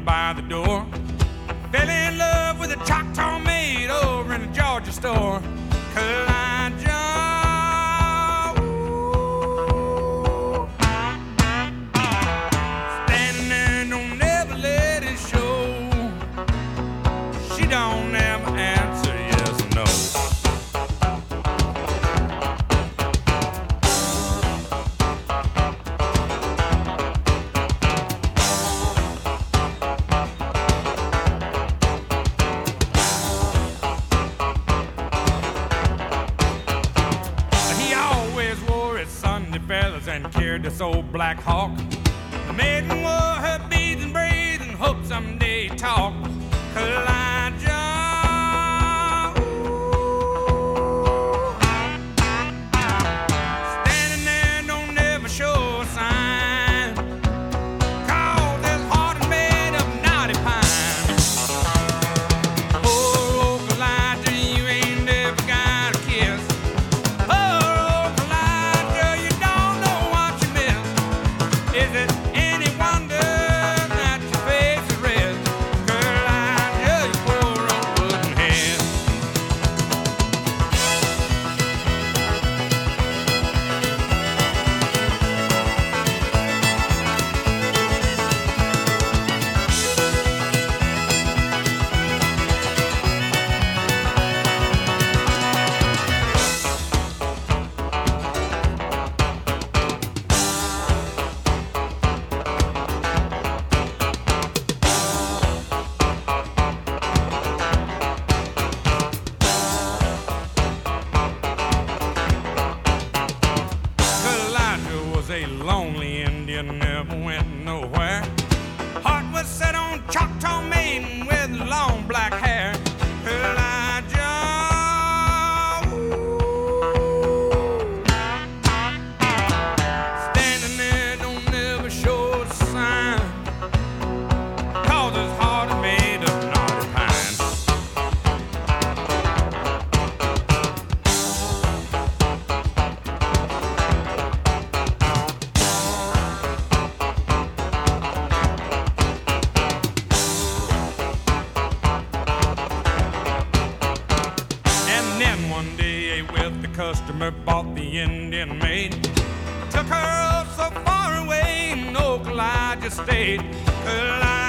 by the door. Fell in love with a Choctaw maid over in a Georgia store. Elijah, ooh. Standing there, don't never let it show. She don't ever answer yes or no. And carried this old Black Hawk. The maiden wore her beads and braids and hoped someday he'd talk. Elijah, ooh. Standing there, don't never show a sign. 'Cause his heart is made of knotty pine. Poor old Elijah, you ain't never got a kiss. Is it any wonder that your face is red? Girl, I just poor old wooden head. A lonely Indian, never went nowhere. Heart was set on Choctaw maiden with long black hair. Elijah, ooh. Standing there, don't never show a sign. 'Cause his heart is made of knotty pine. One day a wealthy customer bought the Indian maid. Took her so far away in Oak Elijah State.